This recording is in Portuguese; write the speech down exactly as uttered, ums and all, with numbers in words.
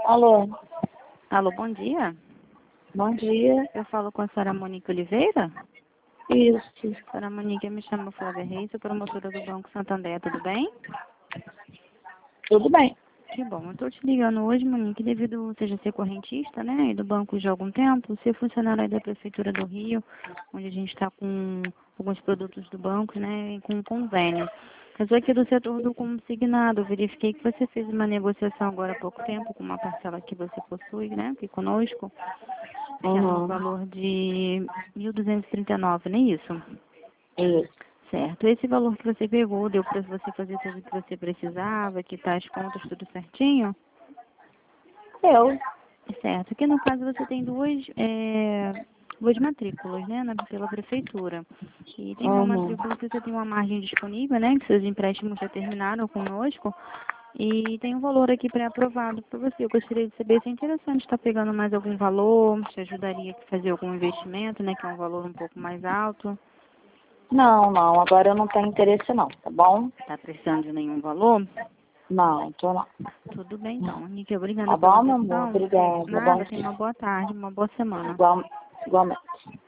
Alô, Alô, bom dia. bom dia. Eu falo com a senhora Monique Oliveira. Isso, Senhora Monique, eu me chamo Flávia Reis, sou promotora do Banco Santander, tudo bem? tudo bem. Que bom, eu estou te ligando hoje, Monique, devido seja ser correntista, né, e do banco já há algum tempo, ser funcionária aí da Prefeitura do Rio, onde a gente está com alguns produtos do banco, né, com convênio. Eu sou aqui do setor do consignado, eu verifiquei que você fez uma negociação agora há pouco tempo com uma parcela que você possui, né, aqui conosco, que é no Uhum. valor de mil duzentos e trinta e nove, não é isso? Isso. Certo. Esse valor que você pegou, deu para você fazer tudo o que você precisava, quitar as contas tudo certinho? Eu. Certo. Aqui no caso você tem duas, é, duas matrículas, né, na, pela prefeitura. E tem uma Uhum. matrícula que você tem uma margem disponível, né, que seus empréstimos já terminaram conosco. E tem um valor aqui pré-aprovado para você. Eu gostaria de saber se é interessante estar pegando mais algum valor, se ajudaria a fazer algum investimento, né, que é um valor um pouco mais alto. Não, não, agora eu não tenho interesse não, tá bom? Está precisando de nenhum valor? Não, tô não. Tudo bem, então. Monique, obrigada Tá pela bom, meu amor? atenção. Obrigada. Bom Nada, tenha dia. uma boa tarde, uma boa semana. Igual, igualmente.